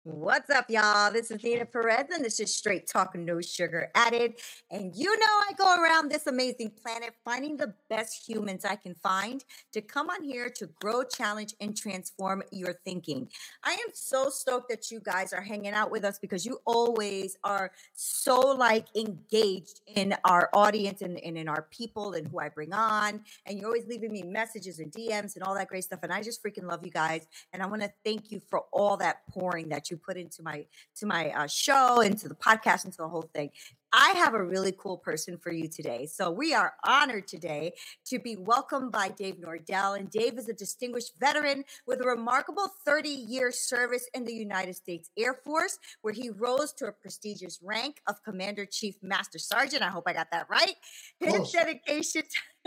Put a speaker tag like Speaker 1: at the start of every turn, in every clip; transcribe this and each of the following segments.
Speaker 1: What's up, y'all? This is Nina Perez, and this is Straight Talk, No Sugar Added. And you know, I go around this amazing planet finding the best humans I can find to come on here to grow, challenge, and transform your thinking. I am so stoked that you guys are hanging out with us because you always are so engaged in our audience and in our people and who I bring on. And you're always leaving me messages and DMs and all that great stuff. And I just freaking love you guys. And I want to thank you for all that pouring that you put into my show, into the podcast, into the whole thing. I have a really cool person for you today. So we are honored today to be welcomed by Dave Nordell. And Dave is a distinguished veteran with a remarkable 30-year service in the United States Air Force, where he rose to a prestigious rank of Commander Chief Master Sergeant. I hope I got that right. His dedication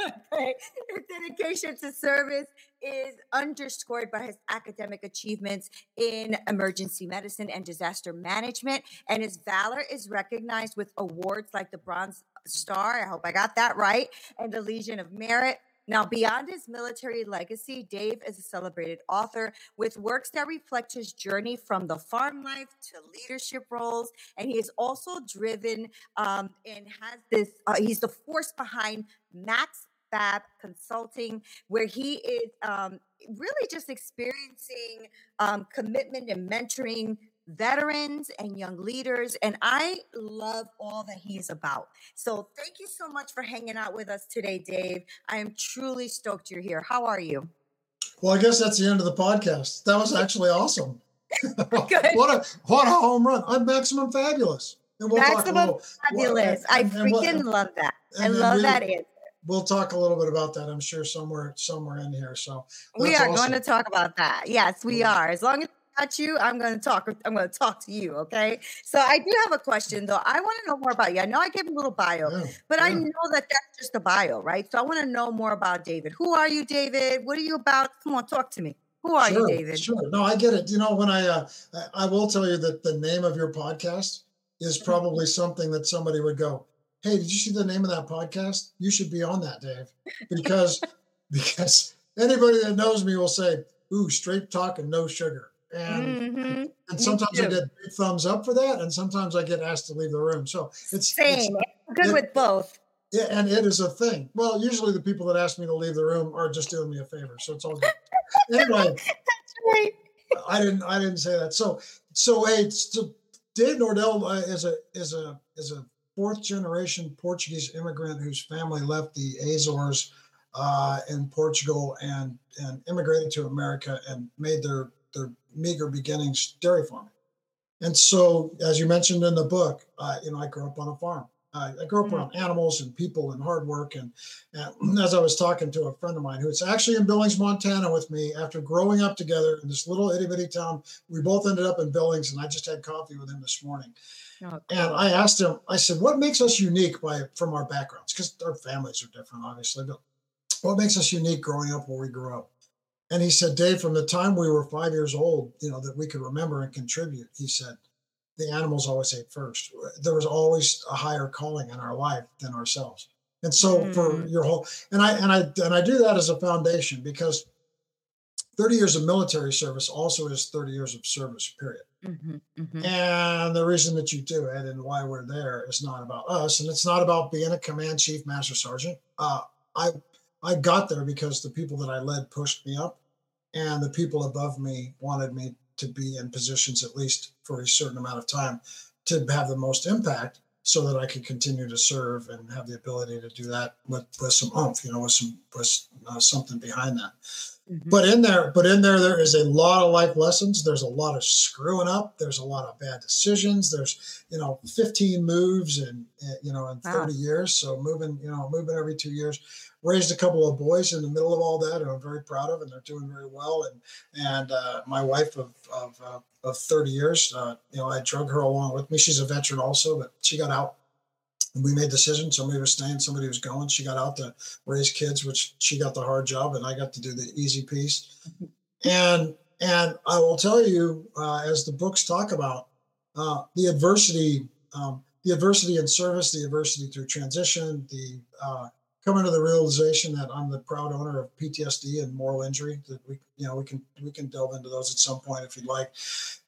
Speaker 1: to service is underscored by his academic achievements in emergency medicine and disaster management, and his valor is recognized with awards like the Bronze Star, I hope I got that right, and the Legion of Merit. Now, beyond his military legacy, Dave is a celebrated author with works that reflect his journey from the farm life to leadership roles, and he is also driven and has this, he's the force behind Max Fab Consulting, where he is really just experiencing commitment and mentoring veterans and young leaders. And I love all that he's about. So thank you so much for hanging out with us today, Dave. I am truly stoked you're here. How are you?
Speaker 2: Well, I guess that's the end of the podcast. That was actually awesome.
Speaker 1: Good.
Speaker 2: What a home run. I'm Maximum Fabulous.
Speaker 1: And we'll Maximum Fabulous. I freaking love that. I love that answer.
Speaker 2: We'll talk a little bit about that, I'm sure, somewhere in here. So
Speaker 1: we are going to talk about that. Yes, we are. As long as I got you, I'm going to talk to you. Okay. So I do have a question though. I want to know more about you. I know I gave a little bio, but I know that that's just a bio, right? So I want to know more about David. Who are you, David? What are you about? Come on, talk to me. Who are you, David?
Speaker 2: Sure. No, I get it. You know, when I will tell you that the name of your podcast is probably something that somebody would go, hey, did you see the name of that podcast? You should be on that, Dave. Because anybody that knows me will say, ooh, straight talk and no sugar. And sometimes I get big thumbs up for that, and sometimes I get asked to leave the room. So it's
Speaker 1: good with both.
Speaker 2: Yeah, and it is a thing. Well, usually the people that ask me to leave the room are just doing me a favor. So it's all good. Anyway,
Speaker 1: that's right.
Speaker 2: I didn't say that. So Dave Nordell is a fourth generation Portuguese immigrant whose family left the Azores in Portugal and immigrated to America and made their meager beginnings dairy farming. And so, as you mentioned in the book, I grew up on a farm. I grew up around animals and people and hard work. And as I was talking to a friend of mine who's actually in Billings, Montana with me, after growing up together in this little itty bitty town, we both ended up in Billings, and I just had coffee with him this morning. Oh, cool. And I asked him, I said, what makes us unique from our backgrounds? Because our families are different, obviously, but what makes us unique growing up where we grew up? And he said, Dave, from the time we were 5 years old, that we could remember and contribute, he said, the animals always ate first. There was always a higher calling in our life than ourselves. And so for your whole, and I do that as a foundation, because 30 years of military service also is 30 years of service, period. And the reason that you do it and why we're there is not about us, and it's not about being a command chief, master sergeant. I got there because the people that I led pushed me up, and the people above me wanted me to be in positions, at least for a certain amount of time, to have the most impact, so that I could continue to serve and have the ability to do that with some oomph, with something behind that. But in there, there is a lot of life lessons. There's a lot of screwing up. There's a lot of bad decisions. There's, 15 moves in 30 years. So moving every 2 years. Raised a couple of boys in the middle of all that, and I'm very proud of, and they're doing very well. And my wife of 30 years, I drug her along with me. She's a veteran also, but she got out. And we made decisions. Somebody was staying, somebody was going. She got out to raise kids, which she got the hard job, and I got to do the easy piece. And I will tell you, as the books talk about, the adversity in service, the adversity through transition, the coming to the realization that I'm the proud owner of PTSD and moral injury. That we can delve into those at some point if you'd like.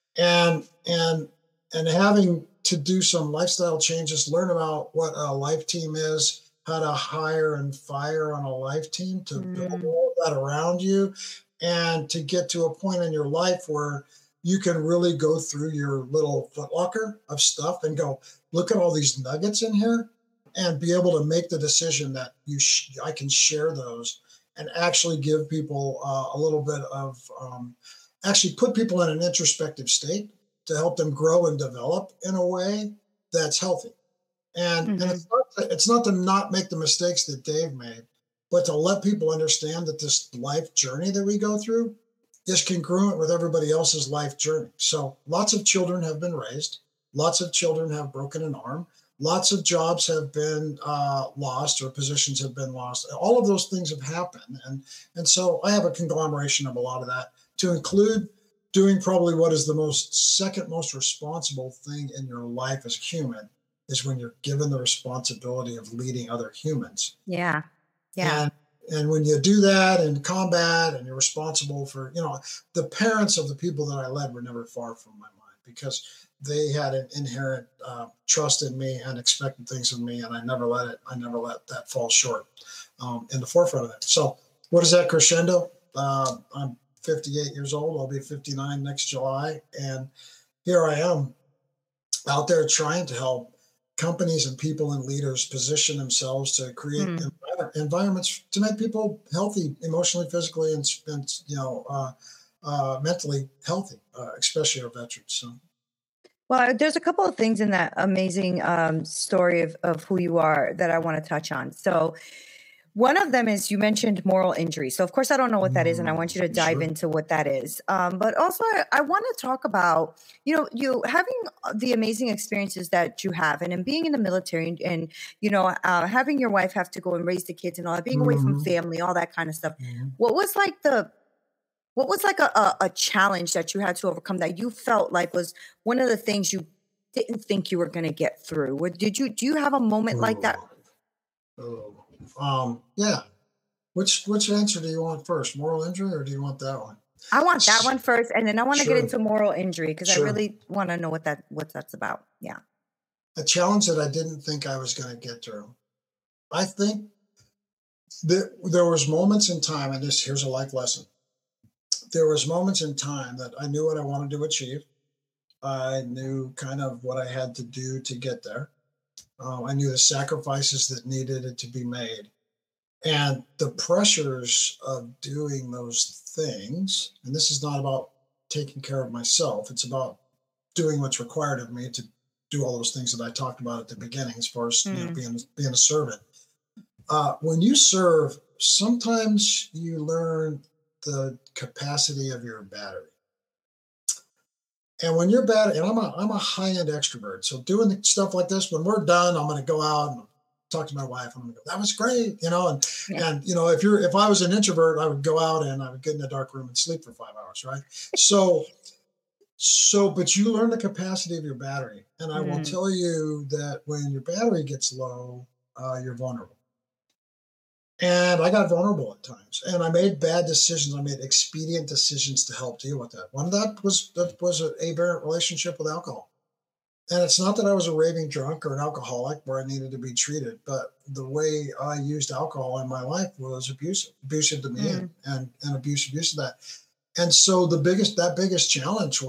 Speaker 2: and and and having to do some lifestyle changes, learn about what a life team is, how to hire and fire on a life team, to build
Speaker 1: Mm,
Speaker 2: all of that around you, and to get to a point in your life where you can really go through your little footlocker of stuff and go, look at all these nuggets in here, and be able to make the decision that I can share those and actually give people a little bit of actually put people in an introspective state to help them grow and develop in a way that's healthy. And
Speaker 1: mhm.
Speaker 2: it's not to not make the mistakes that Dave made, but to let people understand that this life journey that we go through is congruent with everybody else's life journey. So lots of children have been raised, lots of children have broken an arm, lots of jobs have been lost or positions have been lost. All of those things have happened, and so I have a conglomeration of a lot of that, to include doing probably what is the most second most responsible thing in your life as a human, is when you're given the responsibility of leading other humans.
Speaker 1: Yeah. Yeah.
Speaker 2: And when you do that in combat and you're responsible for, the parents of the people that I led were never far from my mind, because they had an inherent trust in me and expected things of me, and I never let that fall short in the forefront of that. So what is that crescendo? I'm 58 years old. I'll be 59 next July, and here I am out there trying to help companies and people and leaders position themselves to create
Speaker 1: Hmm.
Speaker 2: environments to make people healthy, emotionally, physically, and mentally healthy, especially our veterans. So,
Speaker 1: There's a couple of things in that amazing story of who you are that I want to touch on. So, one of them is you mentioned moral injury. So, of course, I don't know what that is, and I want you to dive
Speaker 2: sure.
Speaker 1: into what that is. But also, I want to talk about, you having the amazing experiences that you have, and in being in the military, and having your wife have to go and raise the kids and all that, being away from
Speaker 2: Mhm,
Speaker 1: family, all that kind of stuff.
Speaker 2: mhm.
Speaker 1: What was like the what was like a challenge that you had to overcome that you felt like was one of the things you didn't think you were going to get through? Or do you have a moment like that?
Speaker 2: Ooh, ooh. Yeah. Which answer do you want first? Moral injury, or do you want that one?
Speaker 1: I want that
Speaker 2: S-
Speaker 1: one first, and then I want to get
Speaker 2: Sure,
Speaker 1: into moral injury because I
Speaker 2: sure.
Speaker 1: really want to know what that's about. Yeah.
Speaker 2: A challenge that I didn't think I was going to get through. I think there was moments in time, and here's a life lesson. There was moments in time that I knew what I wanted to achieve. I knew kind of what I had to do to get there. I knew the sacrifices that needed to be made, and the pressures of doing those things. And this is not about taking care of myself. It's about doing what's required of me to do all those things that I talked about at the beginning, as far as
Speaker 1: Mm,
Speaker 2: being a servant. When you serve, sometimes you learn the capacity of your battery. And when you're bad, and I'm a high end extrovert, so doing stuff like this, when we're done, I'm going to go out and talk to my wife. I'm going to go, that was great,
Speaker 1: yeah.
Speaker 2: and if I was an introvert, I would go out and I would get in a dark room and sleep for 5 hours, right? But you learn the capacity of your battery, and I will
Speaker 1: Mm,
Speaker 2: tell you that when your battery gets low, you're vulnerable. And I got vulnerable at times, and I made bad decisions. I made expedient decisions to help deal with that. One of that was an aberrant relationship with alcohol. And it's not that I was a raving drunk or an alcoholic where I needed to be treated, but the way I used alcohol in my life was abusive to me, and
Speaker 1: mm,
Speaker 2: abuse of that. And so that biggest challenge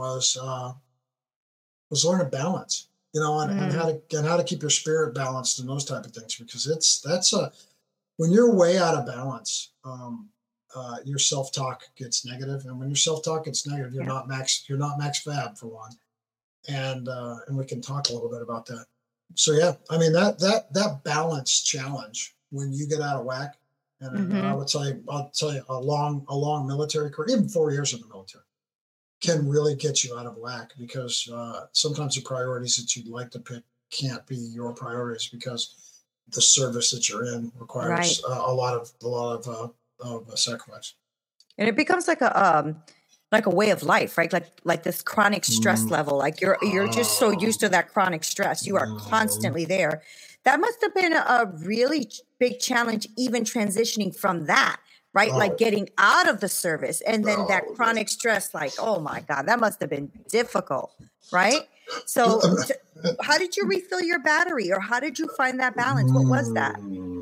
Speaker 2: was learning balance, and
Speaker 1: mm.
Speaker 2: how to keep your spirit balanced and those type of things, because that's a when you're way out of balance, your self talk gets negative, and when your self talk gets negative,
Speaker 1: Yeah.
Speaker 2: you're not max fab for one, and we can talk a little bit about that. So yeah, I mean that balance challenge when you get out of whack, and
Speaker 1: Hmm.
Speaker 2: I'll tell you a long military career, even 4 years in the military, can really get you out of whack, because sometimes the priorities that you'd like to pick can't be your priorities, because the service that you're in
Speaker 1: Right.
Speaker 2: requires a lot of sacrifice.
Speaker 1: And it becomes like a way of life, right? Like this chronic stress
Speaker 2: Mm.
Speaker 1: level. Like you're just so used to that chronic stress. You are
Speaker 2: Um,
Speaker 1: constantly there. That must have been a really big challenge, even transitioning from that right? Like
Speaker 2: Oh,
Speaker 1: getting out of the service, and then that
Speaker 2: oh,
Speaker 1: chronic stress, like, oh my God, that must have been difficult, right? So how did you refill your battery, or how did you find that balance? What was that?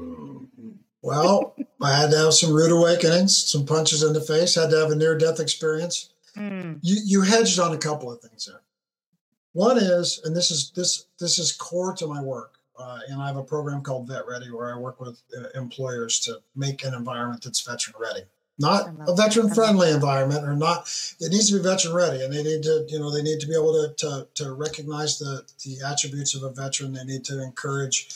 Speaker 2: Well, I had to have some rude awakenings, some punches in the face, had to have a near-death experience.
Speaker 1: Mm,
Speaker 2: You hedged on a couple of things there. One is, and this is core to my work, and I have a program called Vet Ready where I work with employers to make an environment that's veteran ready,
Speaker 1: I
Speaker 2: not
Speaker 1: love
Speaker 2: a
Speaker 1: that.
Speaker 2: veteran
Speaker 1: I love
Speaker 2: friendly
Speaker 1: that.
Speaker 2: environment, or not. It needs to be veteran ready, and they need to, they need to be able to recognize the attributes of a veteran. They need to encourage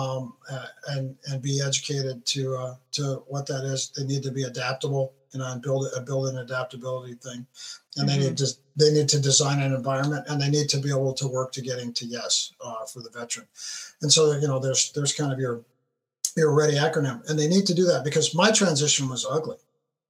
Speaker 2: and be educated to what that is. They need to be adaptable, and build an adaptability thing, and
Speaker 1: Hmm.
Speaker 2: they need to design an environment, and they need to be able to work to getting to yes for the veteran. And so there's kind of your ready acronym, and they need to do that because my transition was ugly,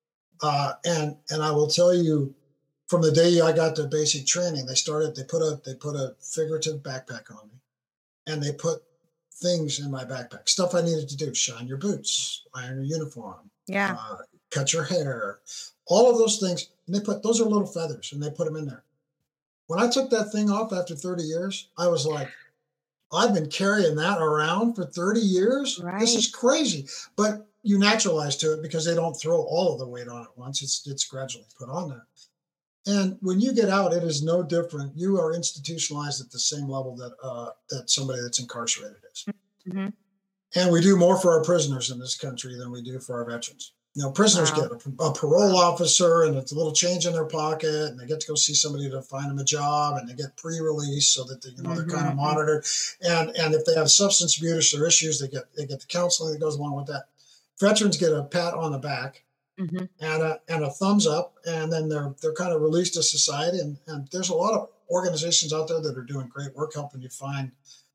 Speaker 2: and I will tell you, from the day I got to basic training, they put a figurative backpack on me, and they put things in my backpack, stuff I needed to do: shine your boots, iron your uniform,
Speaker 1: Yeah.
Speaker 2: uh, cut your hair, all of those things. And those are little feathers, and they put them in there. When I took that thing off after 30 years, I was like, I've been carrying that around for 30 years. This
Speaker 1: Right.
Speaker 2: is crazy. But you naturalize to it because they don't throw all of the weight on at once. It's gradually put on there. And when you get out, it is no different. You are institutionalized at the same level that somebody that's incarcerated is.
Speaker 1: Hmm.
Speaker 2: And we do more for our prisoners in this country than we do for our veterans. Prisoners
Speaker 1: Wow.
Speaker 2: get a parole officer, and it's a little change in their pocket, and they get to go see somebody to find them a job, and they get pre-release so that they're kind of
Speaker 1: Hmm.
Speaker 2: monitored. And if they have substance abuse or issues, they get the counseling that goes along with that. Veterans get a pat on the back
Speaker 1: Hmm.
Speaker 2: and a thumbs up, and then they're kind of released to society. And there's a lot of organizations out there that are doing great work helping you find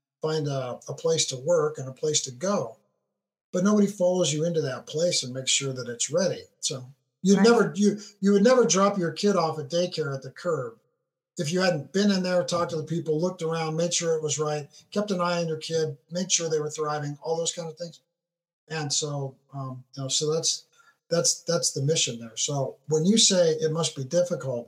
Speaker 2: a place to work and a place to go, but nobody follows you into that place and makes sure that it's ready. So
Speaker 1: Right.
Speaker 2: you would never drop your kid off at daycare at the curb if you hadn't been in there, talked to the people, looked around, made sure it was right, kept an eye on your kid, made sure they were thriving, all those kind of things. And so so that's the mission there. So when you say it must be difficult,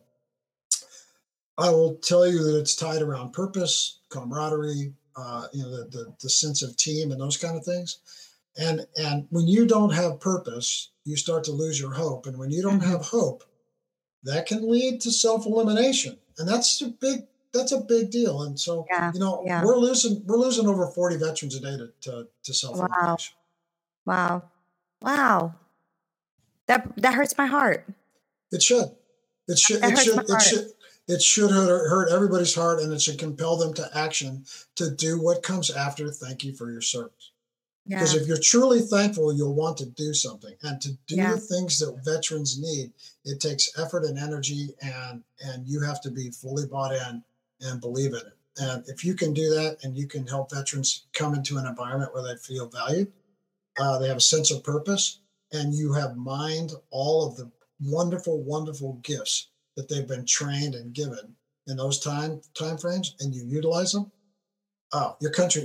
Speaker 2: I will tell you that it's tied around purpose, camaraderie, the sense of team and those kind of things. And when you don't have purpose, you start to lose your hope. And when you don't
Speaker 1: Hmm.
Speaker 2: have hope, that can lead to self-elimination. And that's a big deal. And so,
Speaker 1: Yeah. Yeah.
Speaker 2: we're losing over 40 veterans a day to
Speaker 1: Wow.
Speaker 2: self-elimination.
Speaker 1: Wow. Wow. That hurts my heart.
Speaker 2: It should. It should.
Speaker 1: That
Speaker 2: It
Speaker 1: hurts my
Speaker 2: should. It
Speaker 1: heart.
Speaker 2: should. It should hurt everybody's heart, and it should compel them to action to do what comes after. Thank you for your service. Because
Speaker 1: Yeah.
Speaker 2: if you're truly thankful, you'll want to do something, and to do
Speaker 1: Yeah.
Speaker 2: the things that veterans need, it takes effort and energy, and you have to be fully bought in and believe in it. And if you can do that, and you can help veterans come into an environment where they feel valued, they have a sense of purpose, and you have mined all of the wonderful, wonderful gifts that they've been trained and given in those time frames, and you utilize them. Oh,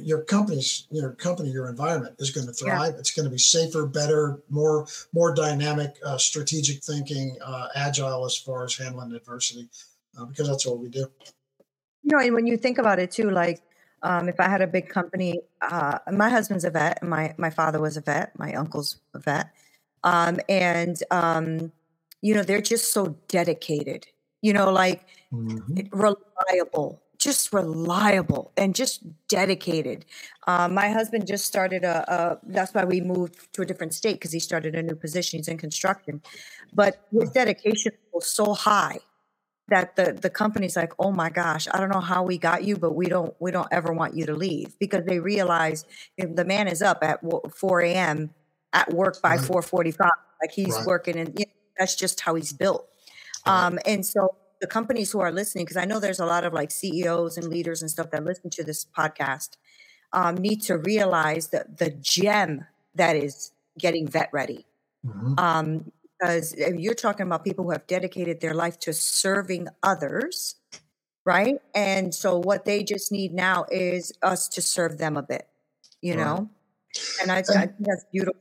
Speaker 2: your environment is going to
Speaker 1: Yeah.
Speaker 2: thrive. It's going to be safer, better, more dynamic, strategic thinking, agile as far as handling adversity, because that's what we do.
Speaker 1: And when you think about it too, like, if I had a big company, my husband's a vet, and my father was a vet, my uncle's a vet, and they're just so dedicated. Like
Speaker 2: Hmm.
Speaker 1: just reliable, and just dedicated. My husband just started that's why we moved to a different state, because he started a new position. He's in construction, but his dedication was so high that the company's like, oh my gosh, I don't know how we got you, but we don't ever want you to leave, because they realize if the man is up at 4 a.m. at work by
Speaker 2: Right,
Speaker 1: 4:45, like he's
Speaker 2: right,
Speaker 1: working, and that's just how he's built.
Speaker 2: right.
Speaker 1: And so the companies who are listening, because I know there's a lot of like CEOs and leaders and stuff that listen to this podcast, need to realize that the gem that is getting vet ready.
Speaker 2: Hmm.
Speaker 1: Um, because you're talking about people who have dedicated their life to serving others, right? And so what they just need now is us to serve them a bit, you
Speaker 2: Right.
Speaker 1: know? And I
Speaker 2: And
Speaker 1: think that's beautiful.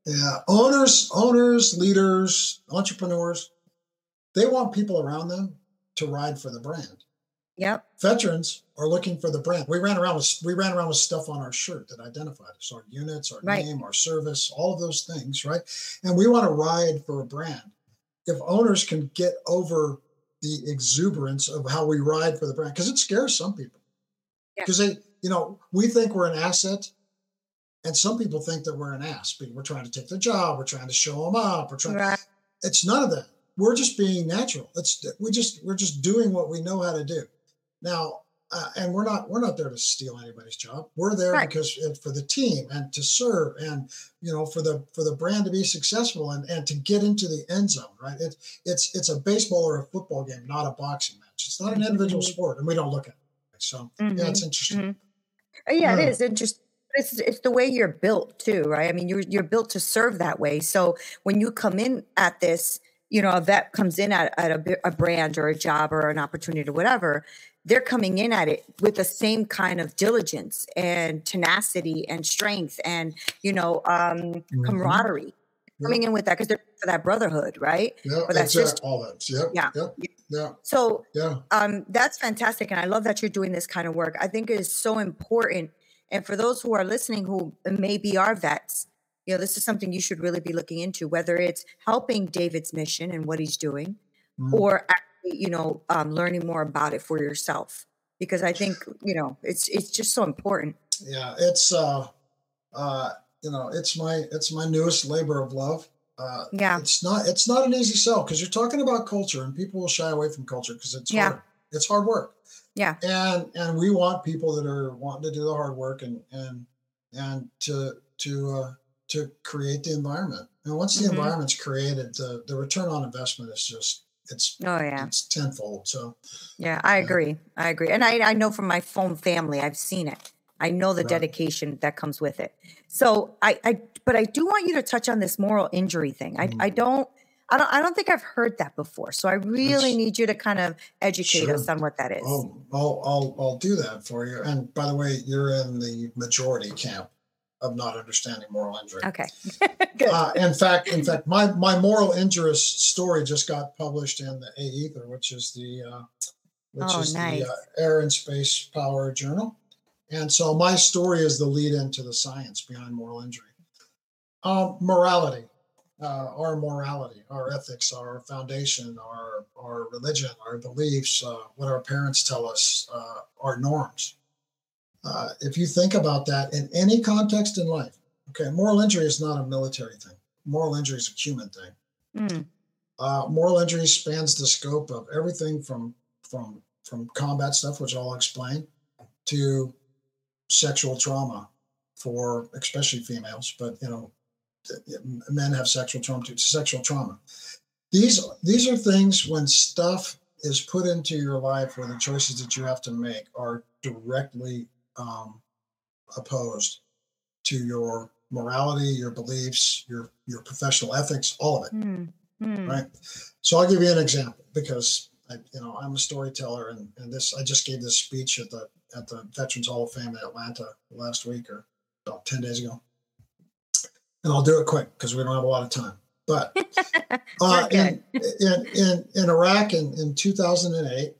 Speaker 2: Yeah, owners, leaders, entrepreneurs, they want people around them to ride for the brand.
Speaker 1: Yep.
Speaker 2: Veterans are looking for the brand. We ran around with stuff on our shirt that identified us, our units, our
Speaker 1: Right.
Speaker 2: name, our service, all of those things, right? And we want to ride for a brand. If owners can get over the exuberance of how we ride for the brand, because it scares some people,
Speaker 1: Yeah.
Speaker 2: because we think we're an asset, and some people think that we're an ass. We're trying to take their job. We're trying to show them up.
Speaker 1: Right.
Speaker 2: It's none of that. We're just being natural. We're just doing what we know how to do. Now, and we're not there to steal anybody's job. We're there
Speaker 1: Right.
Speaker 2: because for the team and to serve, and for the brand to be successful, and to get into the end zone. Right? It's a baseball or a football game, not a boxing match. It's not an individual
Speaker 1: Mhm.
Speaker 2: sport, and we don't look at it. So yeah, it's
Speaker 1: Mhm.
Speaker 2: interesting.
Speaker 1: Mhm. Yeah, it
Speaker 2: Yeah.
Speaker 1: is interesting. It's the way you're built too, right? I mean, you're built to serve that way. So when you come in at this, a vet comes in at a brand or a job or an opportunity or whatever, they're coming in at it with the same kind of diligence and tenacity and strength and
Speaker 2: Hmm.
Speaker 1: camaraderie. Coming
Speaker 2: Yep.
Speaker 1: in with that because they're for that brotherhood, right?
Speaker 2: Yeah.
Speaker 1: Or that
Speaker 2: Exact.
Speaker 1: sister.
Speaker 2: All that. Yep.
Speaker 1: Yeah.
Speaker 2: Yep. Yeah.
Speaker 1: So
Speaker 2: Yeah.
Speaker 1: that's fantastic. And I love that you're doing this kind of work. I think it is so important. And for those who are listening who maybe are vets, this is something you should really be looking into, whether it's helping David's mission and what he's doing,
Speaker 2: Mhm.
Speaker 1: or actually, learning more about it for yourself. Because I think, it's just so important.
Speaker 2: Yeah. It's my newest labor of love.
Speaker 1: Yeah.
Speaker 2: It's not an easy sell, because you're talking about culture, and people will shy away from culture because it's
Speaker 1: Yeah.
Speaker 2: hard. It's hard work,
Speaker 1: Yeah.
Speaker 2: and we want people that are wanting to do the hard work, and to create the environment. And once the
Speaker 1: Hmm.
Speaker 2: environment's created, the return on investment is just
Speaker 1: Oh, yeah.
Speaker 2: it's tenfold. So
Speaker 1: Yeah, I
Speaker 2: yeah,
Speaker 1: agree. I agree. And I know from my own family, I've seen it. I know the
Speaker 2: right.
Speaker 1: dedication that comes with it. So but I do want you to touch on this moral injury thing.
Speaker 2: Mm,
Speaker 1: I don't think I've heard that before. So I really
Speaker 2: It's
Speaker 1: need you to kind of educate us
Speaker 2: sure.
Speaker 1: on what that is.
Speaker 2: Oh, I'll do that for you. And by the way, you're in the majority camp of not understanding moral injury.
Speaker 1: Okay. Good.
Speaker 2: In fact, my moral injurist story just got published in the AEther, which
Speaker 1: Oh,
Speaker 2: is the
Speaker 1: nice.
Speaker 2: Air and Space Power Journal. And so my story is the lead into the science behind moral injury. Morality, our ethics, our foundation, our religion, our beliefs, what our parents tell us, our norms. If you think about that in any context in life, okay, moral injury is not a military thing. Moral injury is a human thing.
Speaker 1: Mm,
Speaker 2: Moral injury spans the scope of everything from combat stuff, which I'll explain, to sexual trauma for especially females, but men have sexual trauma too. Sexual trauma. These are things when stuff is put into your life, where the choices that you have to make are directly um, opposed to your morality, your beliefs, your professional ethics, all of it,
Speaker 1: mm, mm.
Speaker 2: right? So I'll give you an example, because I'm a storyteller, and this I just gave this speech at the Veterans Hall of Fame in Atlanta last week, or about 10 days ago, and I'll do it quick because we don't have a lot of time. But
Speaker 1: We're good.
Speaker 2: in Iraq in 2008,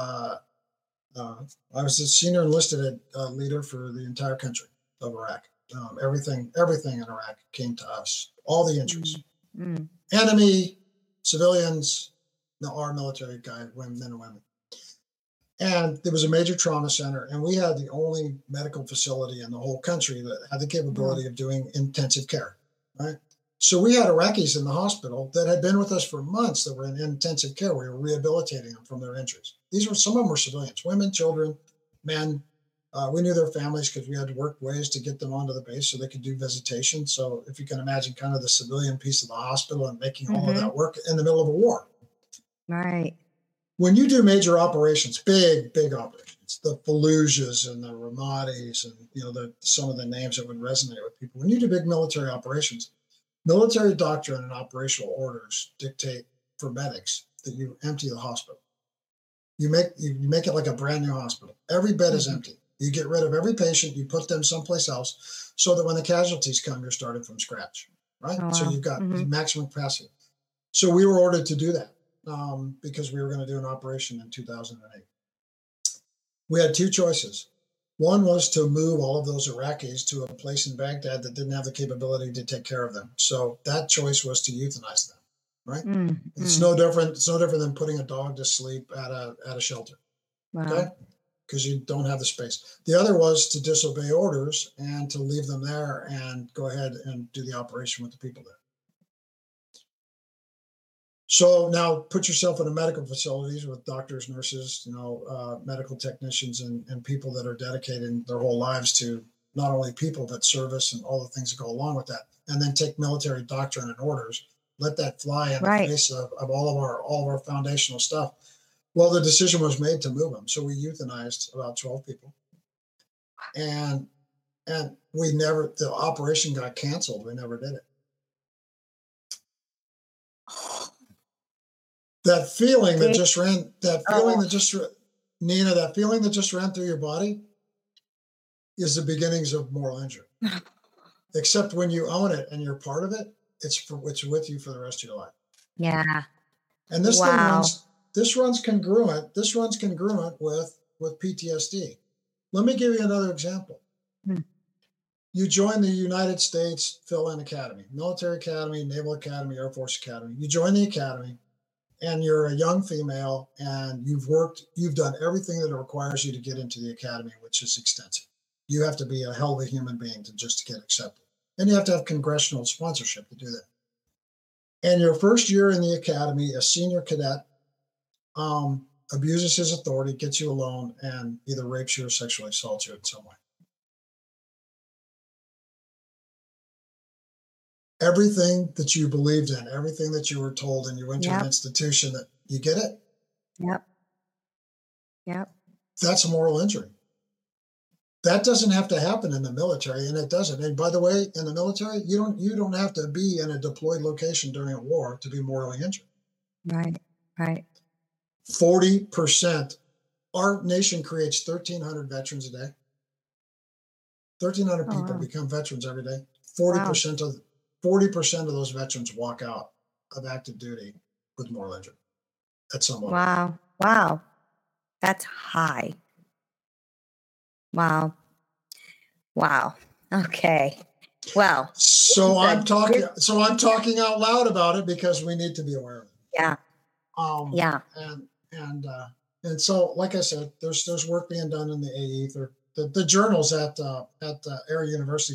Speaker 2: I was a senior enlisted leader for the entire country of Iraq. Everything in Iraq came to us. All the injuries,
Speaker 1: Mm, mm,
Speaker 2: enemy, civilians, our military guys, men and women. And there was a major trauma center, and we had the only medical facility in the whole country that had the
Speaker 1: oh,
Speaker 2: capability of doing intensive care, right? So we had Iraqis in the hospital that had been with us for months, that were in intensive care. We were rehabilitating them from their injuries. Some of them were civilians, women, children, men. We knew their families because we had to work ways to get them onto the base so they could do visitation. So if you can imagine kind of the civilian piece of the hospital and making all of
Speaker 1: mm-hmm.
Speaker 2: that work in the middle of a war.
Speaker 1: Right.
Speaker 2: When you do major operations, big operations, the Fallujahs and the Ramatis, and some of the names that would resonate with people. When you do big military operations, military doctrine and operational orders dictate for medics that you empty the hospital. You make it like a brand new hospital. Every bed is
Speaker 1: Mm-hmm.
Speaker 2: empty. You get rid of every patient. You put them someplace else, so that when the casualties come, you're starting from scratch. right?
Speaker 1: Oh,
Speaker 2: So
Speaker 1: wow.
Speaker 2: you've got
Speaker 1: Hmm.
Speaker 2: maximum capacity. So we were ordered to do that because we were going to do an operation in 2008. We had two choices. One was to move all of those Iraqis to a place in Baghdad that didn't have the capability to take care of them. So that choice was to euthanize them, right? It's
Speaker 1: Mm-hmm.
Speaker 2: no different. It's no different than putting a dog to sleep at a shelter, okay?
Speaker 1: Wow.
Speaker 2: Because you don't have the space. The other was to disobey orders and to leave them there and go ahead and do the operation with the people there. So now put yourself in a medical facilities with doctors, nurses, medical technicians, and people that are dedicating their whole lives to not only people but service and all the things that go along with that. And then take military doctrine and orders, let that fly in the
Speaker 1: Right.
Speaker 2: face of all of our foundational stuff. Well, the decision was made to move them, so we euthanized about 12 people, and the operation got canceled. We never did it. That feeling that
Speaker 1: They,
Speaker 2: just ran, that feeling
Speaker 1: oh,
Speaker 2: that just, Nina, that feeling that just ran through your body is the beginnings of moral injury. Except when you own it and you're part of it, it's with you for the rest of your life.
Speaker 1: yeah.
Speaker 2: And
Speaker 1: Wow.
Speaker 2: this runs congruent with PTSD. Let me give you another example.
Speaker 1: Hmm.
Speaker 2: You join the United States Fill-In Academy, Military Academy, Naval Academy, Air Force Academy. You join the academy, and you're a young female, and you've done everything that it requires you to get into the academy, which is extensive. You have to be a hell of a human being to just get accepted. And you have to have congressional sponsorship to do that. And your first year in the academy, a senior cadet abuses his authority, gets you alone, and either rapes you or sexually assaults you in some way. Everything that you believed in, everything that you were told, and you went to an
Speaker 1: Yep.
Speaker 2: institution that you get it,
Speaker 1: Yep. Yep.
Speaker 2: that's a moral injury. That doesn't have to happen in the military, and it doesn't. And by the way, in the military, you don't have to be in a deployed location during a war to be morally injured.
Speaker 1: Right. Right.
Speaker 2: 40%. Our nation creates 1,300 veterans a day. 1,300
Speaker 1: Oh,
Speaker 2: people
Speaker 1: wow.
Speaker 2: become veterans every day.
Speaker 1: Wow.
Speaker 2: 40% of those veterans walk out of active duty with moral injury at some level.
Speaker 1: Wow. Wow. That's high. Wow. Wow. Okay. Well, this
Speaker 2: So
Speaker 1: is a
Speaker 2: I'm talking. So I'm talking out loud about it because we need to be aware of it.
Speaker 1: yeah.
Speaker 2: Um,
Speaker 1: Yeah.
Speaker 2: and and uh, and so, like I said, there's work being done in the AE. The journals at Air University,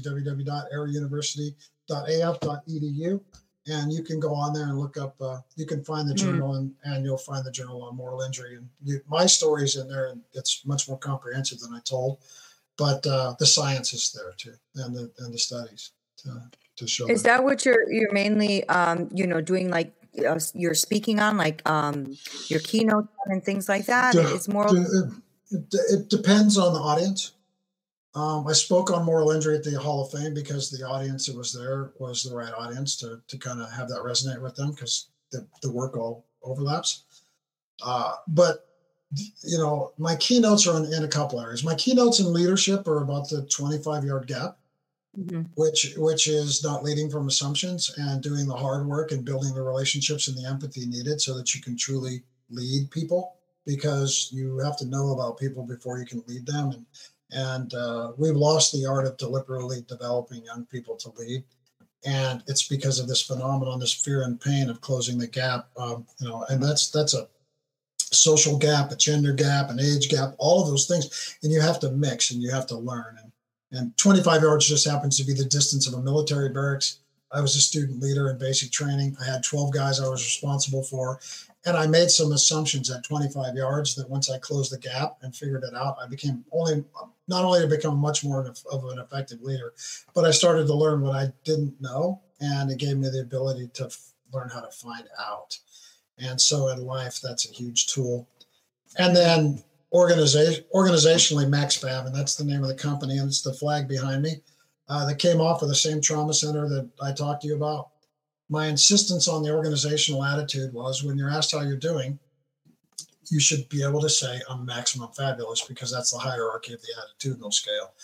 Speaker 2: www.airuniversity.af.edu, and you can go on there and look up. You can find the
Speaker 1: Mm.
Speaker 2: journal, and you'll find the journal on moral injury. And my story's in there, and it's much more comprehensive than I told. But the science is there too, and the studies to show
Speaker 1: Is
Speaker 2: that.
Speaker 1: that what you're mainly doing like you're speaking on like your keynote and things like that?
Speaker 2: De-
Speaker 1: It's more
Speaker 2: it depends on the audience. I spoke on moral injury at the Hall of Fame because the audience that was there was the right audience to kind of have that resonate with them because the work all overlaps. But my keynotes are in a couple areas. My keynotes in leadership are about the 25-yard gap,
Speaker 1: Mhm.
Speaker 2: which is not leading from assumptions and doing the hard work and building the relationships and the empathy needed so that you can truly lead people, because you have to know about people before you can lead them. And we've lost the art of deliberately developing young people to lead, and it's because of this phenomenon, this fear and pain of closing the gap. And that's a social gap, a gender gap, an age gap, all of those things. And you have to mix and you have to learn. And 25 yards just happens to be the distance of a military barracks. I was a student leader in basic training. I had 12 guys I was responsible for. And I made some assumptions at 25 yards that once I closed the gap and figured it out, I became not only to become much more of an effective leader, but I started to learn what I didn't know. And it gave me the ability to learn how to find out. And so in life, that's a huge tool. And then organizationally, MaxFab, and that's the name of the company, and it's the flag behind me, that came off of the same trauma center that I talked to you about. My insistence on the organizational attitude was, when you're asked how you're doing, you should be able to say, I'm maximum fabulous, because that's the hierarchy of the attitudinal scale.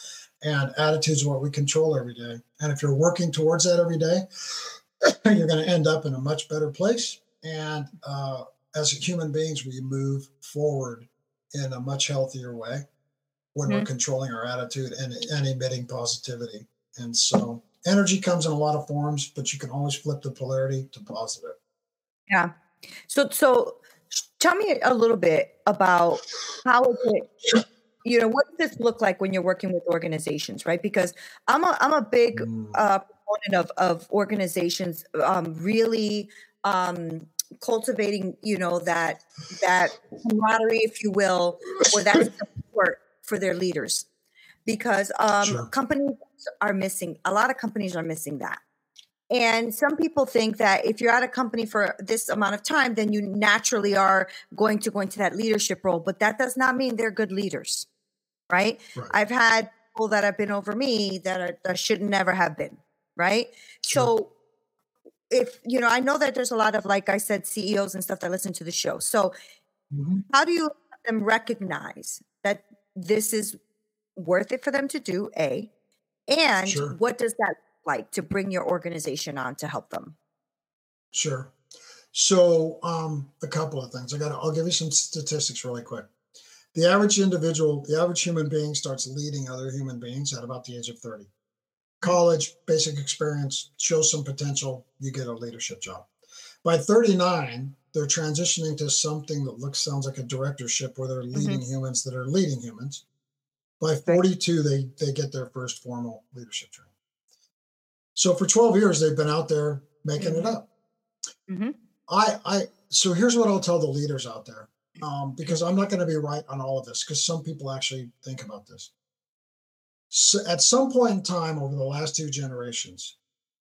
Speaker 2: And attitude is what we control every day. And if you're working towards that every day, you're going to end up in a much better place. And as human beings, we move forward in a much healthier way when we're
Speaker 1: Mhm.
Speaker 2: controlling our attitude and emitting positivity. And so energy comes in a lot of forms, but you can always flip the polarity to positive.
Speaker 1: Yeah. So tell me a little bit about how is it, what does this look like when you're working with organizations, right? Because I'm a big
Speaker 2: Mm,
Speaker 1: proponent of organizations really um, cultivating, that camaraderie, if you will, or that support for their leaders, because
Speaker 2: sure.
Speaker 1: companies are missing. A lot of companies are missing that. And some people think that if you're at a company for this amount of time, then you naturally are going to go into that leadership role. But that does not mean they're good leaders, right?
Speaker 2: Right.
Speaker 1: I've had people that have been over me that should never have been, right?
Speaker 2: Sure.
Speaker 1: So if I know that there's a lot of, like I said, CEOs and stuff that listen to the show. So
Speaker 2: Mhm.
Speaker 1: how do you let them recognize that this is worth it for them to do? A, and
Speaker 2: Sure.
Speaker 1: what does that look like to bring your organization on to help them?
Speaker 2: Sure. So, a couple of things. I'll give you some statistics really quick. The average individual, the average human being starts leading other human beings at about the age of 30. College, basic experience, show some potential, you get a leadership job. By 39, they're transitioning to something that sounds like a directorship where they're
Speaker 1: Hmm.
Speaker 2: leading humans that are leading humans. By
Speaker 1: Right.
Speaker 2: 42, they get their first formal leadership training. So for 12 years, they've been out there making it
Speaker 1: Hmm.
Speaker 2: up.
Speaker 1: Hmm.
Speaker 2: So here's what I'll tell the leaders out there, because I'm not going to be right on all of this, because some people actually think about this. So at some point in time over the last two generations,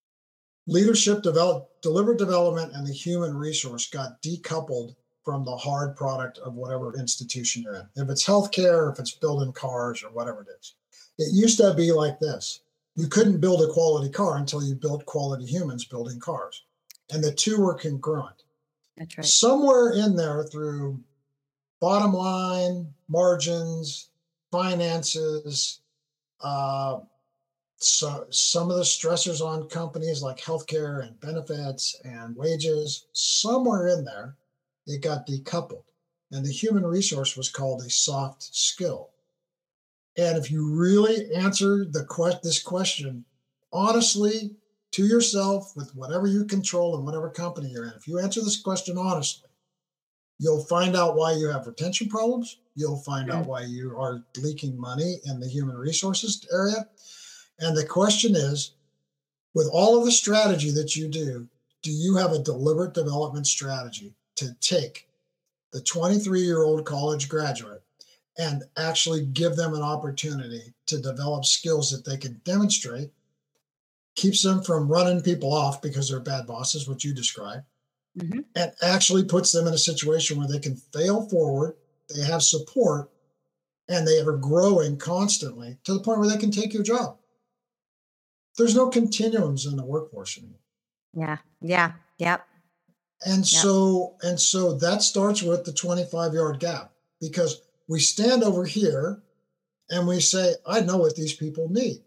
Speaker 2: delivered development, and the human resource got decoupled from the hard product of whatever institution you're in. If it's healthcare, if it's building cars, or whatever it is, it used to be like this: you couldn't build a quality car until you built quality humans building cars, and the two were congruent.
Speaker 1: That's right.
Speaker 2: Somewhere in there, through bottom line, margins, finances, uh, so some of the stressors on companies like healthcare and benefits and wages, somewhere in there, it got decoupled. And the human resource was called a soft skill. And if you really answer this question honestly to yourself with whatever you control and whatever company you're in, if you answer this question honestly, you'll find out why you have retention problems. You'll find out
Speaker 1: Mm.
Speaker 2: why you are leaking money in the human resources area. And the question is, with all of the strategy that you do you have a deliberate development strategy to take the 23-year-old college graduate and actually give them an opportunity to develop skills that they can demonstrate, keeps them from running people off because they're bad bosses, which you described,
Speaker 1: Mhm.
Speaker 2: and actually puts them in a situation where they can fail forward, they have support, and they are growing constantly to the point where they can take your job. There's no continuums in the workforce anymore.
Speaker 1: Yeah. Yeah. Yep.
Speaker 2: And
Speaker 1: Yep.
Speaker 2: so that starts with the 25-yard gap, because we stand over here and we say, I know what these people need.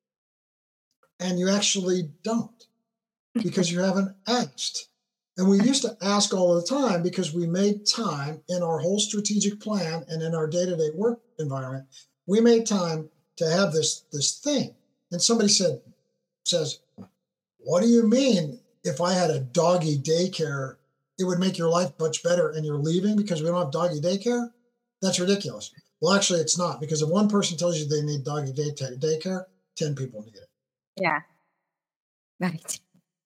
Speaker 2: And you actually don't, because you haven't asked. And we used to ask all the time because we made time in our whole strategic plan and in our day-to-day work environment. We made time to have this thing. And somebody says, what do you mean if I had a doggy daycare, it would make your life much better and you're leaving because we don't have doggy daycare? That's ridiculous. Well, actually, it's not, because if one person tells you they need doggy daycare, 10 people need it.
Speaker 1: Yeah. Right.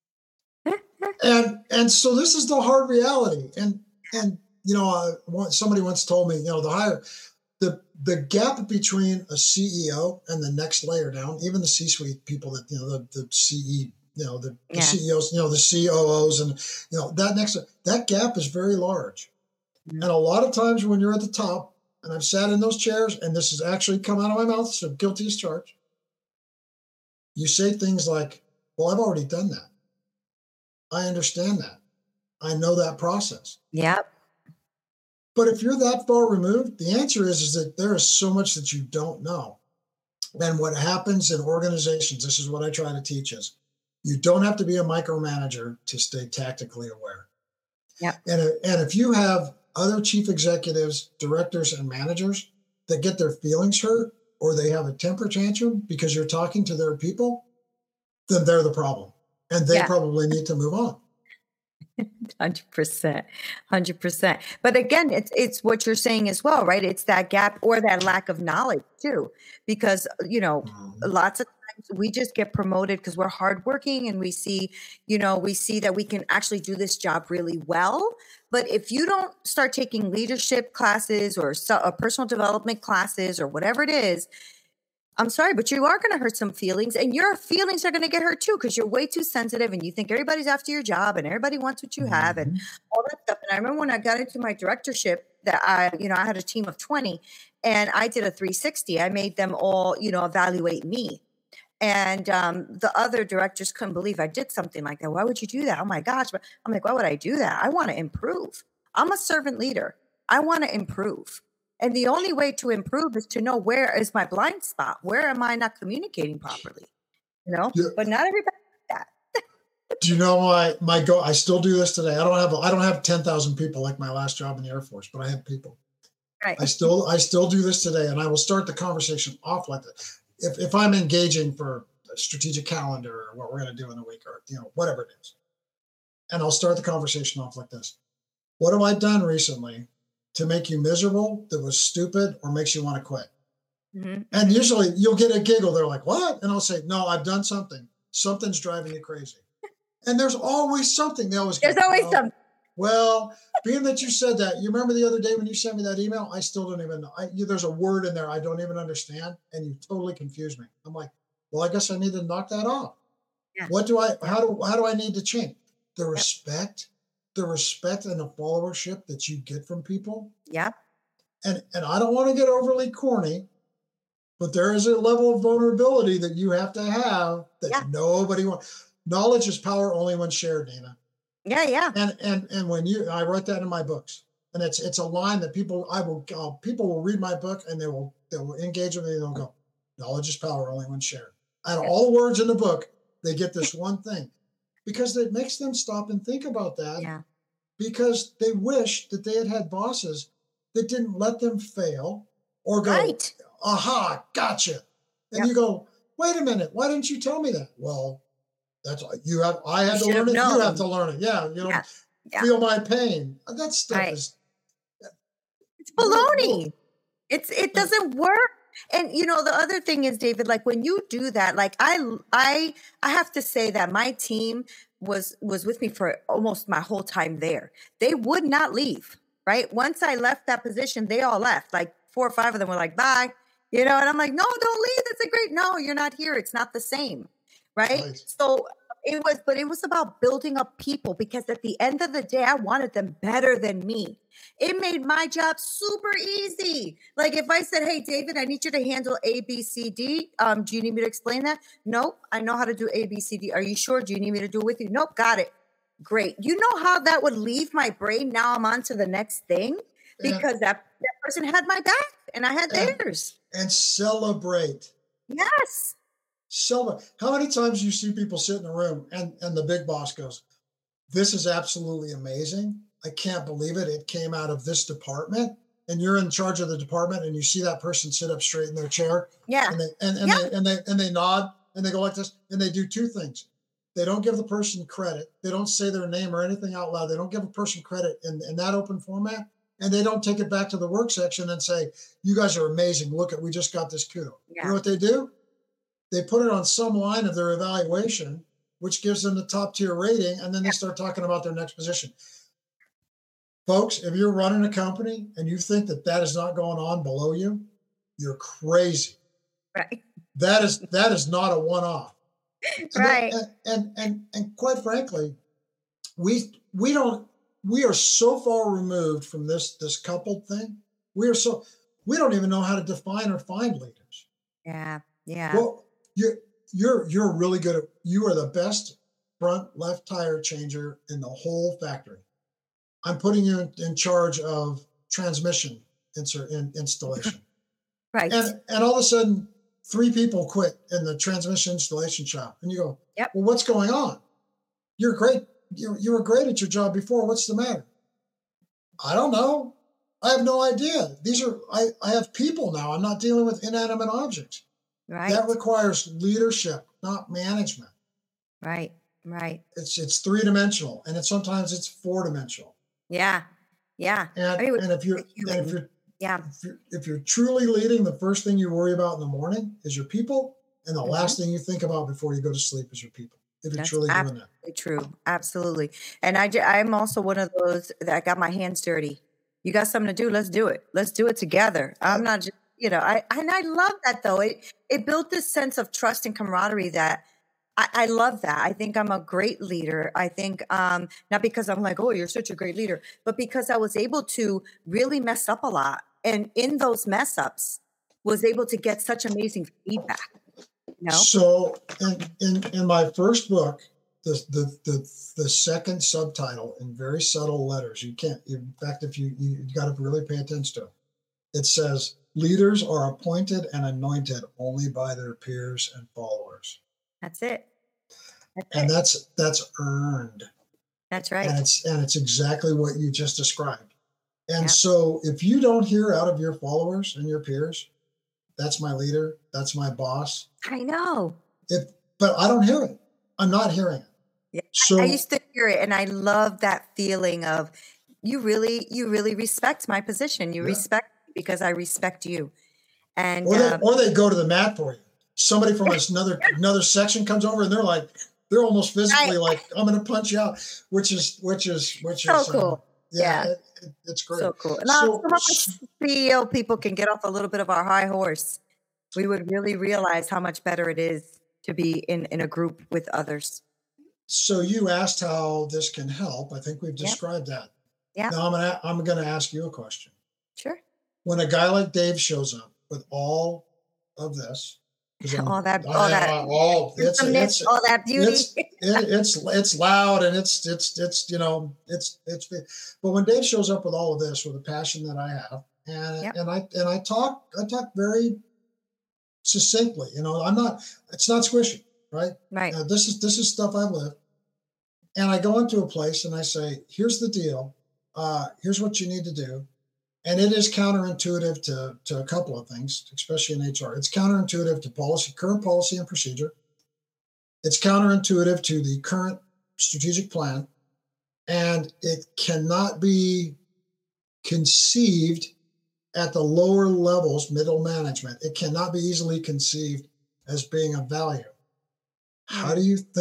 Speaker 2: And so this is the hard reality. And somebody once told me, the gap between a CEO and the next layer down, even the C-suite people that the CE, the
Speaker 1: Yeah.
Speaker 2: CEOs, the COOs, and that gap is very large.
Speaker 1: Mhm.
Speaker 2: And a lot of times when you're at the top, and I've sat in those chairs, and this has actually come out of my mouth, so guilty as charged. You say things like, "Well, I've already done that. I understand that. I know that process."
Speaker 1: Yep.
Speaker 2: But if you're that far removed, the answer is that there is so much that you don't know. And what happens in organizations, this is what I try to teach is you don't have to be a micromanager to stay tactically aware.
Speaker 1: Yep.
Speaker 2: And if you have other chief executives, directors, and managers that get their feelings hurt or they have a temper tantrum because you're talking to their people, then they're the problem. And they probably need to move on.
Speaker 1: 100%. 100%. But again, it's what you're saying as well, right? It's that gap or that lack of knowledge too, because, lots of times we just get promoted because we're hardworking and we see that we can actually do this job really well. But if you don't start taking leadership classes or personal development classes or whatever it is, I'm sorry, but you are going to hurt some feelings, and your feelings are going to get hurt too because you're way too sensitive and you think everybody's after your job and everybody wants what you have and all that stuff. And I remember when I got into my directorship that I had a team of 20 and I did a 360. I made them all, evaluate me. And the other directors couldn't believe I did something like that. Why would you do that? Oh my gosh. But I'm like, why would I do that? I want to improve. I'm a servant leader. I want to improve. And the only way to improve is to know where is my blind spot. Where am I not communicating properly?
Speaker 2: Yeah.
Speaker 1: But not everybody does that.
Speaker 2: Do you know my goal? I still do this today. I don't have 10,000 people like my last job in the Air Force, but I have people.
Speaker 1: Right.
Speaker 2: I still do this today, and I will start the conversation off like that. If I'm engaging for a strategic calendar or what we're going to do in a week or whatever it is, and I'll start the conversation off like this: what have I done recently to make you miserable that was stupid or makes you want to quit? Mm-hmm. And usually you'll get a giggle. They're like, what? And I'll say, no, I've done something. Something's driving you crazy. And there's always something. There's
Speaker 1: always something.
Speaker 2: Well, being that you said that, you remember the other day when you sent me that email? I still don't even know. There's a word in there I don't even understand. And you totally confused me. I'm like, well, I guess I need to knock that off. Yeah. How do I need to change? The respect and the followership that you get from people.
Speaker 1: Yeah.
Speaker 2: And I don't want to get overly corny, but there is a level of vulnerability that you have to have that nobody wants. Knowledge is power only when shared, Nina.
Speaker 1: Yeah, yeah.
Speaker 2: And when I write that in my books, and it's a line that people will read my book and they will engage with me and they'll go, knowledge is power only when shared. Out of all the words in the book, they get this one thing. Because it makes them stop and think about that.
Speaker 1: Yeah.
Speaker 2: Because they wish that they had bosses that didn't let them fail or go, right. Aha, gotcha. And you go, wait a minute, why didn't you tell me that? Well, I had to learn it. You have to learn it. Yeah. Feel my pain. That stuff is.
Speaker 1: It's baloney. It doesn't work. And the other thing is, David, like when you do that, like I have to say that my team was with me for almost my whole time there. They would not leave, right? Once I left that position, they all left. Like 4 or 5 of them were like, bye, and I'm like, no, don't leave. That's a great, no, you're not here. It's not the same. Right. Nice. So it was about building up people because at the end of the day, I wanted them better than me. It made my job super easy. Like if I said, hey, David, I need you to handle A, B, C, D. Do you need me to explain that? Nope. I know how to do A, B, C, D. Are you sure? Do you need me to do it with you? Nope. Got it. Great. You know how that would leave my brain? Now I'm on to the next thing because that person had my back and I had theirs.
Speaker 2: And celebrate.
Speaker 1: Yes.
Speaker 2: How many times you see people sit in a room and the big boss goes, this is absolutely amazing. I can't believe it. It came out of this department and you're in charge of the department and you see that person sit up straight in their chair.
Speaker 1: Yeah.
Speaker 2: And they nod and they go like this and they do 2 things. They don't give the person credit. They don't say their name or anything out loud. They don't give a person credit in that open format. And they don't take it back to the work section and say, you guys are amazing. Look, we just got this kudo. Yeah. You know what they do? They put it on some line of their evaluation, which gives them the top tier rating, and then they start talking about their next position. Folks, if you're running a company and you think that is not going on below you, you're crazy.
Speaker 1: Right.
Speaker 2: That is not a one-off.
Speaker 1: Right.
Speaker 2: And quite frankly, we are so far removed from this coupled thing. We don't even know how to define or find leaders.
Speaker 1: Yeah. Yeah.
Speaker 2: Well, you're really good at, you are the best front left tire changer in the whole factory. I'm putting you in charge of transmission installation.
Speaker 1: Right.
Speaker 2: And all of a sudden 3 people quit in the transmission installation shop, and you go,
Speaker 1: Yep.
Speaker 2: well, what's going on? You're great. You were great at your job before. What's the matter? I don't know. I have no idea. I have people now. I'm not dealing with inanimate objects.
Speaker 1: Right.
Speaker 2: That requires leadership, not management.
Speaker 1: Right.
Speaker 2: It's 3-dimensional, and sometimes it's 4-dimensional.
Speaker 1: Yeah.
Speaker 2: And if you're truly leading, the first thing you worry about in the morning is your people, and the last thing you think about before you go to sleep is your people. If you're truly doing that.
Speaker 1: True. Absolutely. And I'm also one of those that got my hands dirty. You got something to do, let's do it. Let's do it together. I'm not just, I love that though. It built this sense of trust and camaraderie that I love that. I think I'm a great leader. I think not because I'm like, oh, you're such a great leader, but because I was able to really mess up a lot. And in those mess ups was able to get such amazing feedback.
Speaker 2: So in my first book, the second subtitle in very subtle letters, in fact, if you got to really pay attention to it says, leaders are appointed and anointed only by their peers and followers.
Speaker 1: That's it.
Speaker 2: That's earned.
Speaker 1: That's right.
Speaker 2: And it's exactly what you just described. And so if you don't hear out of your followers and your peers, that's my leader, that's my boss.
Speaker 1: I know.
Speaker 2: But I don't hear it. I'm not hearing it.
Speaker 1: Yeah. So I used to hear it, and I love that feeling of you really respect my position. You respect me because I respect you. And
Speaker 2: or they go to the mat for you. Somebody from another section comes over, and they're almost physically like, I'm going to punch you out, which is
Speaker 1: so cool.
Speaker 2: It's great.
Speaker 1: So cool. And so much CEO people can get off a little bit of our high horse. We would really realize how much better it is to be in a group with others.
Speaker 2: So you asked how this can help. I think we've described that.
Speaker 1: Yeah.
Speaker 2: Now I'm going to ask you a question.
Speaker 1: Sure.
Speaker 2: When a guy like Dave shows up with all of this,
Speaker 1: all that beauty.
Speaker 2: It's loud and it's but when Dave shows up with all of this with the passion that I have, and I talk very succinctly, it's not squishy, right?
Speaker 1: Right.
Speaker 2: This is stuff I've lived. And I go into a place and I say, here's the deal. Here's what you need to do. And it is counterintuitive to a couple of things, especially in HR. It's counterintuitive to current policy and procedure. It's counterintuitive to the current strategic plan. And it cannot be conceived at the lower levels, middle management. It cannot be easily conceived as being of value. How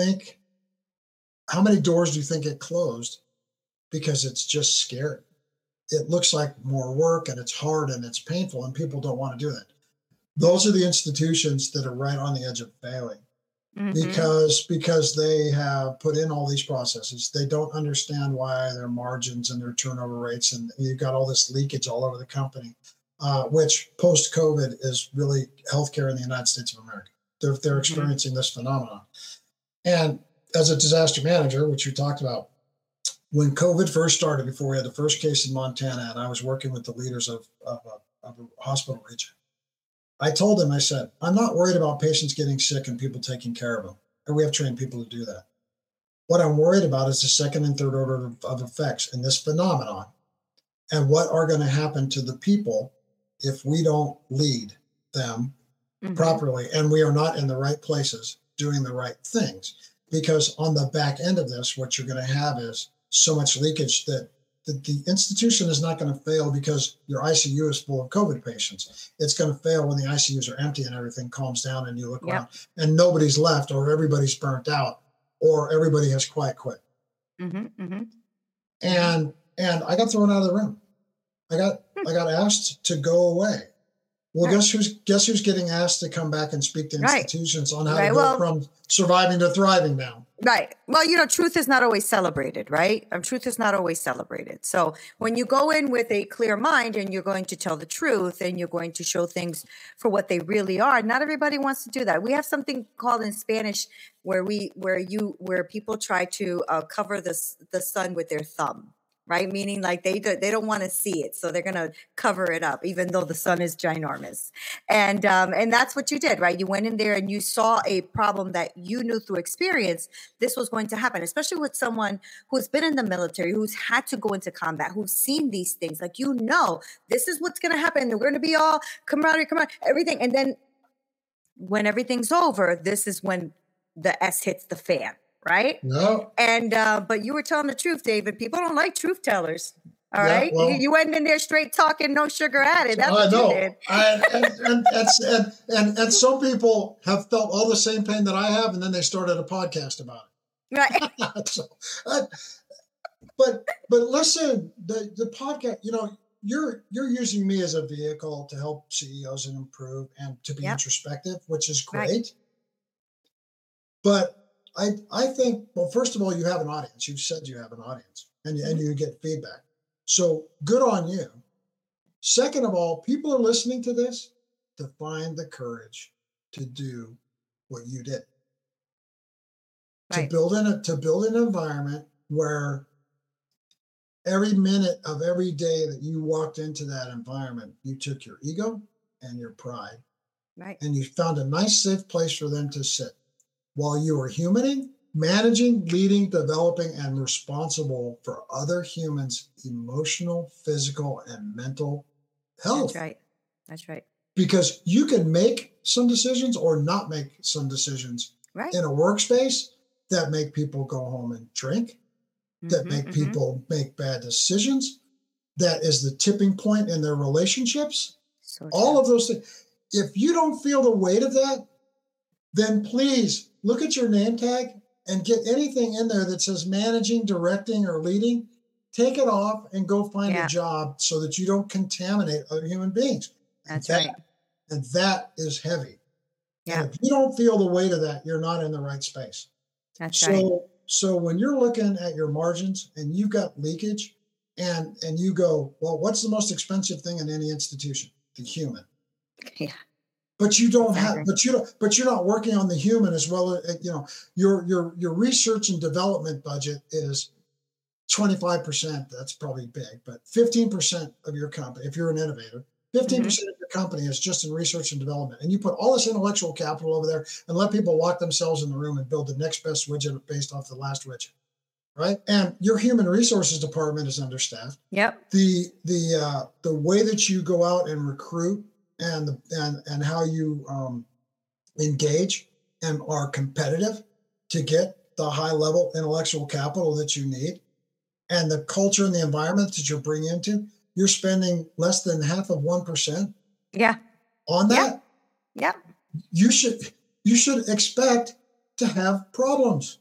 Speaker 2: many doors do you think it closed? Because it's just scary. It looks like more work and it's hard and it's painful and people don't want to do that. Those are the institutions that are right on the edge of failing because they have put in all these processes. They don't understand why their margins and their turnover rates, and you've got all this leakage all over the company, which post-COVID is really healthcare in the United States of America. They're experiencing this phenomenon. And as a disaster manager, which you talked about, when COVID first started, before we had the first case in Montana, and I was working with the leaders of a hospital region, I told them, I said, I'm not worried about patients getting sick and people taking care of them. And we have trained people to do that. What I'm worried about is the second and third order of effects in this phenomenon and what are going to happen to the people if we don't lead them properly and we are not in the right places doing the right things. Because on the back end of this, what you're going to have is so much leakage that the institution is not going to fail because your ICU is full of COVID patients. It's going to fail when the ICUs are empty and everything calms down and you look around and nobody's left or everybody's burnt out or everybody has quit. And I got thrown out of the room. I got asked to go away. Well, guess who's getting asked to come back and speak to institutions on how to go from surviving to thriving now?
Speaker 1: Right. Well, truth is not always celebrated, right? Truth is not always celebrated. So when you go in with a clear mind and you're going to tell the truth and you're going to show things for what they really are, not everybody wants to do that. We have something called in Spanish where people try to cover the sun with their thumb. right? Meaning like they don't want to see it, so they're going to cover it up, even though the sun is ginormous. And that's what you did, right? You went in there and you saw a problem that you knew through experience this was going to happen, especially with someone who's been in the military, who's had to go into combat, who's seen these things. Like, this is what's going to happen. We're going to be all camaraderie, everything. And then when everything's over, this is when the S hits the fan, right?
Speaker 2: No.
Speaker 1: And but you were telling the truth, David. People don't like truth tellers. All
Speaker 2: Yeah,
Speaker 1: right,
Speaker 2: well,
Speaker 1: you went in there straight talking, no sugar added. That's
Speaker 2: I
Speaker 1: what you
Speaker 2: know.
Speaker 1: did.
Speaker 2: And some people have felt all the same pain that I have, and then they started a podcast about
Speaker 1: Right.
Speaker 2: it. So, but listen, the podcast, you're using me as a vehicle to help CEOs and improve and to be
Speaker 1: Yep.
Speaker 2: introspective, which is great.
Speaker 1: Right.
Speaker 2: But I think, well, first of all, you have an audience. You've said you have an audience, and you get feedback. So good on you. Second of all, people are listening to this to find the courage to do what you did.
Speaker 1: Right.
Speaker 2: To build an environment where every minute of every day that you walked into that environment, you took your ego and your pride,
Speaker 1: Right.
Speaker 2: and you found a nice, safe place for them to sit while you were humaning, managing, leading, developing, and responsible for other humans' emotional, physical, and mental health.
Speaker 1: That's right. That's right.
Speaker 2: Because you can make some decisions or not make some decisions
Speaker 1: Right.
Speaker 2: in a workspace that make people go home and drink, that make people make bad decisions. That is the tipping point in their relationships.
Speaker 1: So
Speaker 2: All
Speaker 1: true.
Speaker 2: of those things. If you don't feel the weight of that, then please look at your name tag and get anything in there that says managing, directing, or leading. Take it off and go find
Speaker 1: Yeah.
Speaker 2: a job so that you don't contaminate other human beings.
Speaker 1: That's
Speaker 2: That-
Speaker 1: right.
Speaker 2: And that is heavy.
Speaker 1: Yeah.
Speaker 2: And if you don't feel the weight of that, you're not in the right space.
Speaker 1: That's right.
Speaker 2: So when you're looking at your margins and you've got leakage and you go, well, what's the most expensive thing in any institution? The human.
Speaker 1: Yeah.
Speaker 2: But you don't
Speaker 1: Exactly.
Speaker 2: but you're not working on the human as well as, your research and development budget is 25%. That's probably big, but 15% of your company, if you're an innovator, 15% of your company is just in research and development. And you put all this intellectual capital over there and let people lock themselves in the room and build the next best widget based off the last widget, right? And your human resources department is understaffed.
Speaker 1: Yep.
Speaker 2: The way that you go out and recruit and how you engage and are competitive to get the high level intellectual capital that you need, and the culture and the environment that you're bringing into, you're spending less than half of 1%
Speaker 1: Yeah.
Speaker 2: on that.
Speaker 1: Yep.
Speaker 2: You should expect to have problems.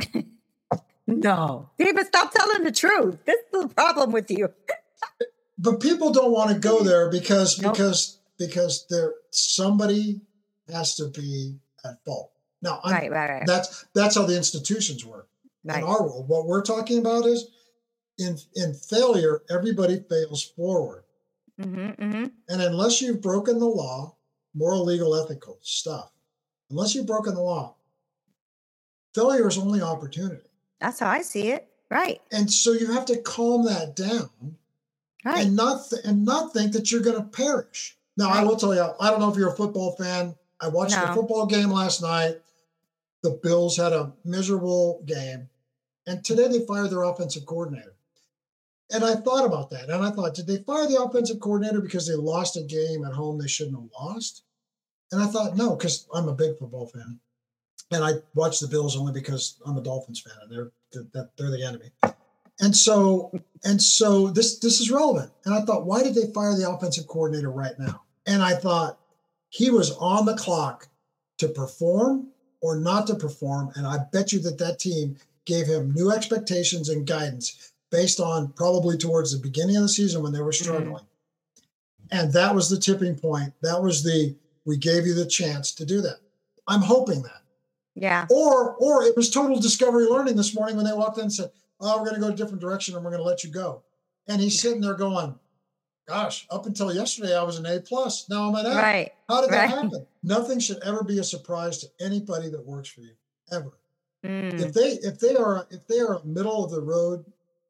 Speaker 1: No. David, stop telling the truth. This is the problem with you.
Speaker 2: But people don't want to go there because
Speaker 1: Nope.
Speaker 2: there somebody has to be at fault. Now,
Speaker 1: Right.
Speaker 2: that's how the institutions work.
Speaker 1: Right.
Speaker 2: In our world, what we're talking about is in failure, everybody fails forward. And unless you've broken the law, moral, legal, ethical stuff, unless you've broken the law, failure is only opportunity.
Speaker 1: That's how I see it. Right.
Speaker 2: And so you have to calm that down
Speaker 1: Right.
Speaker 2: and not think that you're going to perish. Now, I
Speaker 1: Right.
Speaker 2: will tell you, I don't know if you're a football fan. I watched the
Speaker 1: No.
Speaker 2: football game last night. The Bills had a miserable game. And today they fired their offensive coordinator. And I thought about that. And I thought, did they fire the offensive coordinator because they lost a game at home they shouldn't have lost? And I thought, no, because I'm a big football fan. And I watch the Bills only because I'm a Dolphins fan and they're the enemy. And so this is relevant. And I thought, why did they fire the offensive coordinator right now? And I thought he was on the clock to perform or not to perform. And I bet you that team gave him new expectations and guidance based on probably towards the beginning of the season when they were struggling. And that was the tipping point. That was we gave you the chance to do that. I'm hoping that.
Speaker 1: Yeah.
Speaker 2: Or it was total discovery learning this morning when they walked in and said, oh, we're going to go a different direction and we're going to let you go. And he's sitting there going, gosh, up until yesterday, I was an A+. Now I'm an F.
Speaker 1: Right.
Speaker 2: How did that
Speaker 1: Right.
Speaker 2: happen? Nothing should ever be a surprise to anybody that works for you, ever.
Speaker 1: Mm.
Speaker 2: If they are a middle of the road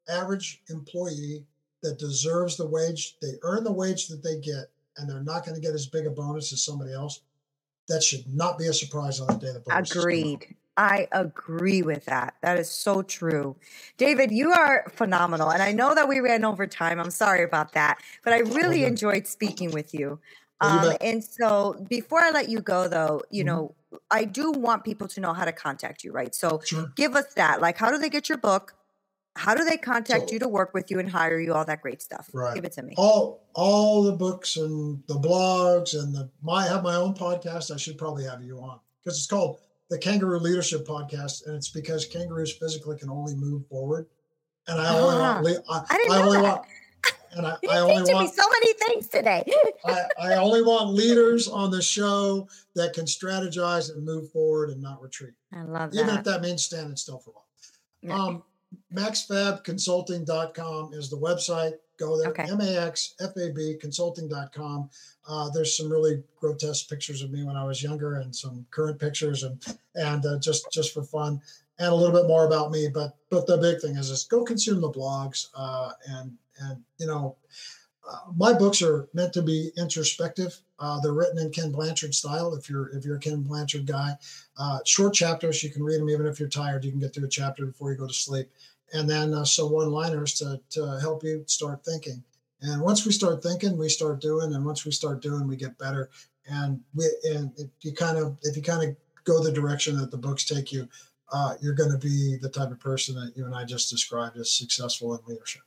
Speaker 2: average employee that deserves the wage, they earn the wage that they get, and they're not going to get as big a bonus as somebody else, that should not be a surprise on the day the bonuses come out.
Speaker 1: Agreed. I agree with that. That is so true. David, you are phenomenal. And I know that we ran over time. I'm sorry about that. But I really
Speaker 2: Okay.
Speaker 1: enjoyed speaking with you.
Speaker 2: Well, you bet.
Speaker 1: And so before I let you go, though, you know, I do want people to know how to contact you, right? So
Speaker 2: Sure.
Speaker 1: give us that. Like, how do they get your book? How do they contact
Speaker 2: So-
Speaker 1: you to work with you and hire you? All that great stuff.
Speaker 2: Right.
Speaker 1: Give it to me.
Speaker 2: All the books and the blogs and I have my own podcast. I should probably have you on because it's called the Kangaroo Leadership Podcast, and it's because kangaroos physically can only move forward, and I only want
Speaker 1: You're teaching me so many things today.
Speaker 2: I only want leaders on the show that can strategize and move forward and not retreat.
Speaker 1: I love
Speaker 2: Even
Speaker 1: that.
Speaker 2: if that means standing still for a
Speaker 1: Yeah.
Speaker 2: while. MaxFabConsulting.com is the website. Go there.
Speaker 1: Okay.
Speaker 2: MaxFab Consulting.com. There's some really grotesque pictures of me when I was younger and some current pictures and just for fun and a little bit more about me. But the big thing is just go consume the blogs and you know, my books are meant to be introspective. They're written in Ken Blanchard style. If you're a Ken Blanchard guy, short chapters, you can read them even if you're tired. You can get through a chapter before you go to sleep, and then some one-liners to help you start thinking. And once we start thinking, we start doing, and once we start doing, we get better. And if you kind of go the direction that the books take you, you're going to be the type of person that you and I just described as successful in leadership.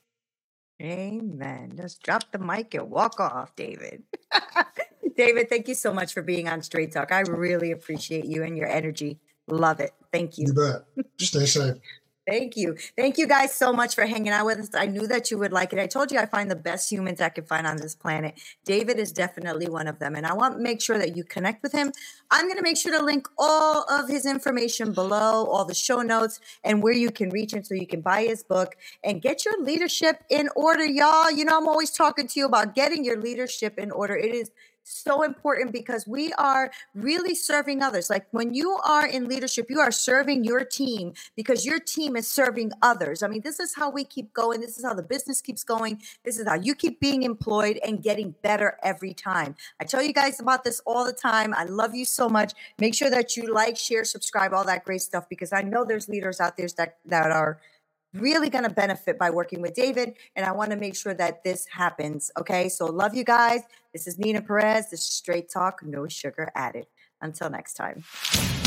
Speaker 1: Amen. Just drop the mic and walk off, David. David, thank you so much for being on Straight Talk. I really appreciate you and your energy. Love it. Thank you.
Speaker 2: You bet. Stay safe.
Speaker 1: Thank you. Thank you guys so much for hanging out with us. I knew that you would like it. I told you I find the best humans I can find on this planet. David is definitely one of them. And I want to make sure that you connect with him. I'm going to make sure to link all of his information below, all the show notes, and where you can reach him so you can buy his book and get your leadership in order, y'all. You know, I'm always talking to you about getting your leadership in order. It is so important because we are really serving others. Like when you are in leadership, you are serving your team because your team is serving others. I mean, this is how we keep going. This is how the business keeps going. This is how you keep being employed and getting better every time. I tell you guys about this all the time. I love you so much. Make sure that you like, share, subscribe, all that great stuff, because I know there's leaders out there that are really going to benefit by working with David. And I want to make sure that this happens. Okay. So love you guys. This is Nina Perez. This is Straight Talk, no sugar added. Until next time.